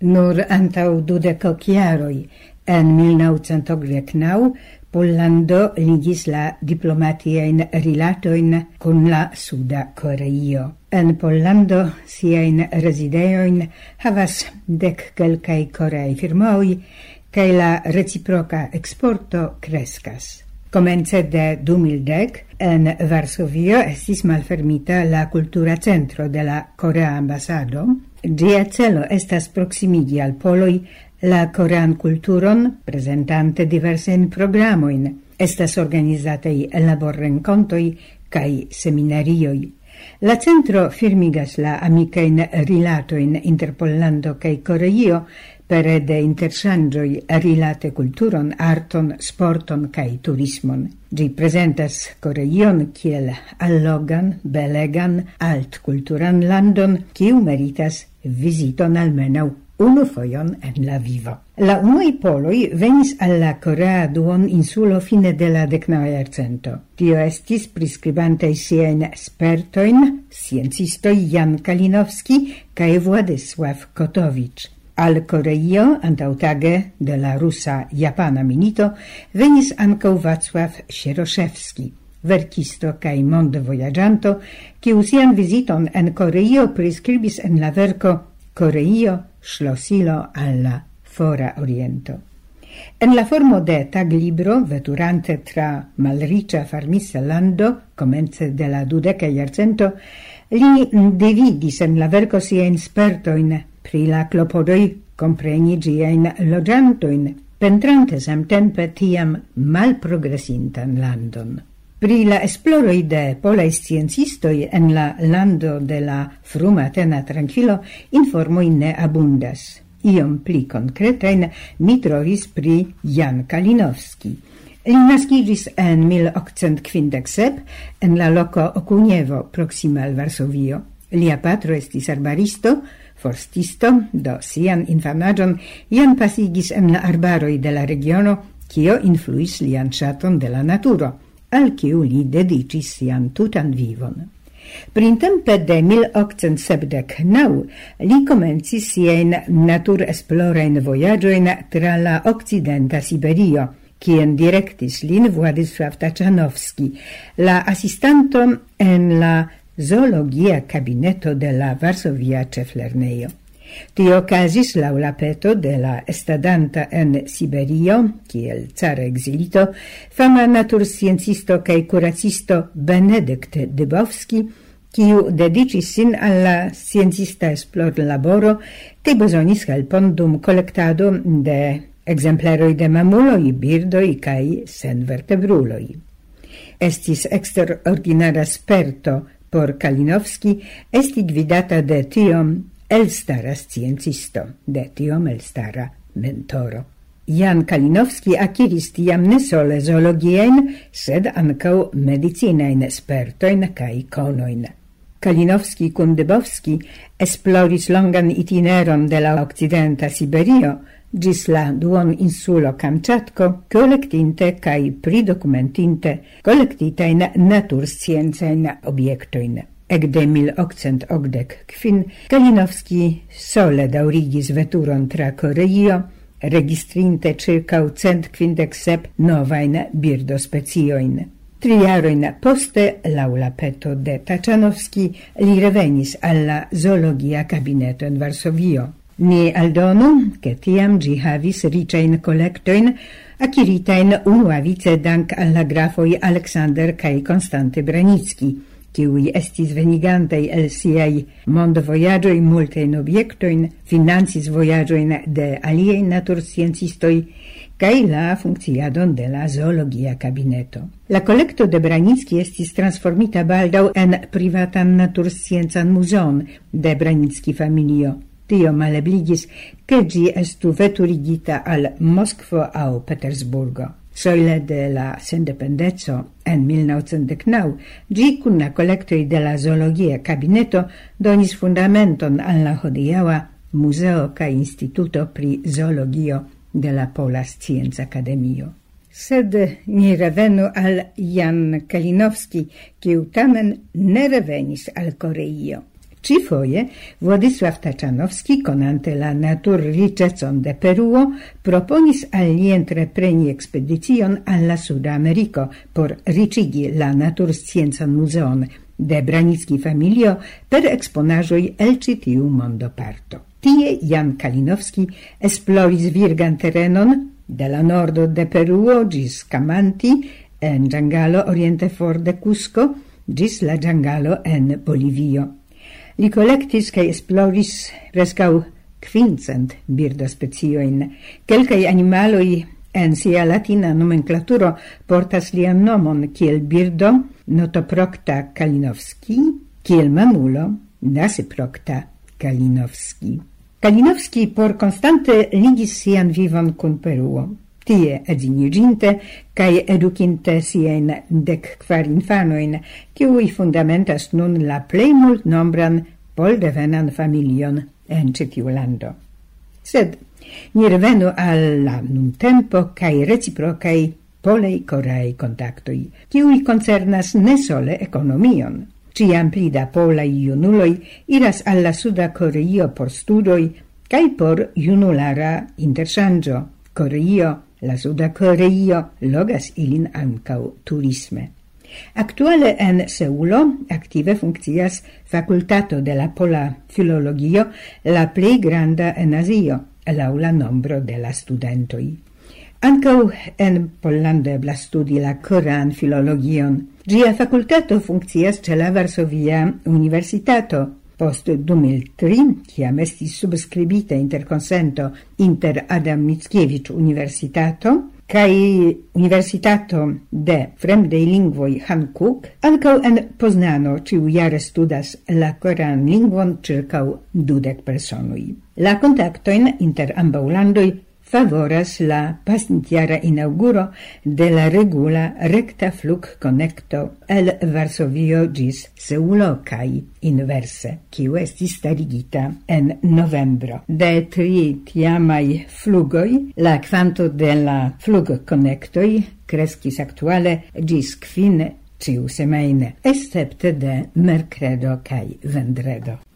Nur antau 20 jaroj, en 1989, Pollando ligis la diplomatiajn rilatojn kun la Suda Koreio. En Pollando siajn rezidejojn havas 10 kelkaj koreaj firmaoj, kaj la reciproka eksporto kreskas. Komence de 2010 en Varsovio estis malfermita la kultura centro de la Korea ambasado. Ĝia celo estas proksimigi al poloj la korean kulturon, prezentante diversajn programojn. Estas organizataj laborrenkontoj kaj seminarioj. La centro firmigas la amikajn rilatojn inter Pollando kaj Koreio pere de interŝanĝoj rilate kulturon, arton, sporton kaj turismon. Ĝi prezentas Koreion kiel allogan, belegan, altkulturan landon, kiu meritas viziton almenaŭ unu fojon en la vivo. La unuaj poloj venis al la Korea duoninsulo fine de la 19. jarcento. Tio estis priskribantej siajn spertojn, sciencistoj Jan Kalinowski kaj Władysław Kotowicz. Al Koreio, antaŭtage de la rusa-japana milito, venis ankaŭ Wacław Sieroszewski, verkisto kaj mondvojaĝanto, kiu sian viziton en Koreio priskribis en la verko Koreio ŝlosilo al la fora oriento. En la formo de taglibro, veturante tra malriĉa farmisa lando, komence de la 20. jarcento, li dividis en la verko siajn spertojn pri la klopodoj kompreni ĝiajn loĝantojn, pentrante samtempe tiam malprogresintan landon. Pri la esploroj de polaj sciencistoj en la lando de la frumatena trankvilo informoj ne abundas. Iom pli konkretajn mi trovis pri Jan Kalinowski. Li naskiĝis en 1857 en la loko Okuniewo proksime al Varsovio. Lia patro estis arbaristo, forstisto, do sian infanaĝon Jan pasigis en la arbaroj de la regiono, kio influis lian ŝaton de la naturo, al kiu li dediĉis sian tutan vivon. Printempe de 1879 li komencis siajn naturesplorajn vojaĝojn tra la okcidenta Siberio, kien direktis lin Władysław Taczanowski, la asistanto en la zoologia kabineto de la Varsovia ĉeflernejo. Tio okazis laŭ la peto de la estadanta en Siberio, kiel cara ekzilito, fama natursciencisto kaj kuracisto Benedykt Dybowski, kiu dediĉis sin al la sciencista esplorlaboro kaj bezonis helpon dum kolektado de ekzempleroj de mamuloj, birdoj kaj senvertebruloj. Estis eksterordinara sperto por Kalinowski esti gvidata de tiom elstara sciencisto, de tiom elstara mentoro. Jan Kalinowski akiris tiam ne sole zoologiajn, sed ankaŭ medicinajn spertojn kaj konojn. Kalinowski kun Dybowski esploris longan itineron de la okcidenta Siberio ĝis la duoninsulo Kamĉatko, kolektinte kaj pridokumentinte kolektitajn natursciencajn objektojn. Ekde 1885 Kalinowski sole daŭrigis veturon tra Koreio, registrinte ĉirkaŭ 157 novajn birdospeciojn. 3 jarojn poste, laŭ la peto de Taczanowski, li revenis al la zoologia kabineto en Varsovio. Ni aldonu, ke tiam ĝi havis riĉajn kolektojn, akiritajn unuavice dank al la grafoj Aleksander kaj Konstanty Branicki, kiuj estis venigantej el siaj mondvojaĝoj multajn objektojn, financis vojaĝojn de aliaj natursciencistoj kaj la funkciadon de la zoologia kabineto. La kolekto de Branicki estis transformita baldaŭ en privatan natursciencan muzeon de Branicki familio. Tio malebligis, ke ĝi estu veturigita al Moskvo aŭ Petersburgo. Sojle de la sendependeco en 1919 ĝi kun la kolektoj de la zoologia kabineto donis fundamenton al la hodiaŭa muzeo kaj instituto pri zoologio de la Pola Scienc-Akademio. Sed ni revenu al Jan Kalinowski, kiu tamen ne revenis al Koreio. Cifoje Władysław Taczanowski, konante la naturricecon de Peruo, proponis al li entrepreni expedicion alla Suda Americo por ricigi la natursciencan muzeon de Branicki familio per exponaĵoj el ĉi tiu mondoparto. Tie Jan Kalinowski esploris virgan terenon de la nordo de Peruo ĝis Camanti en ĝangalo oriente for de Cusco ĝis la ĝangalo en Bolivio. Li kolektis kaj esploris preskaŭ 500 birdospeciojn. Kelkaj animaloj en sia latina nomenklaturo portas lian nomon kiel birdo Notoprocta Kalinowski, kiel mamulo Dasyprocta Kalinowski. Kalinowski por konstante ligis sian vivon kun Peruo. Tie edziniĝinte kaj edukinte siajn 14 infanojn, kiuj fundamentas nun la plej multnombran poldevenan familion en ĉi tiu lando. Sed ni revenu al la nuntempo kaj reciprokaj polaj-koreaj kontaktoj, kiuj koncernas ne sole ekonomion. Ĉiam pli da polaj junuloj iras al la Suda Koreio por studoj kaj por junulara interŝanĝo. Koreio, la Suda Koreio logas ilin ankaŭ turisme. Aktuale en Seulo aktive funkcias fakultato de la pola filologio, la plej granda en Azio, laŭ la nombro de la studentoj. Ankaŭ en Pollando eblas studi la korean filologion. Ĝia fakultato funkcias ĉe la Varsovia Universitato. Post 2003, kiam estis subskribita interkonsento inter Adam Mickiewicz Universitato kaj Universitato de fremdaj lingvoj Hankook, ankaŭ en Poznano ĉiujare studas la korean lingvon ĉirkaŭ 20 personoj. La kontaktojn inter ambaŭ landoj favoras la pasintjara inauguro de la regula rekta flugkonekto el Varsovio ĝis Seulo kaj inverse, kiu estis starigita en novembro. De 3 tiamaj flugoj, la kvanto de la flugkonektoj kreskis aktuale ĝis 5 ĉiusemajne, escepte de merkredo kaj vendredo.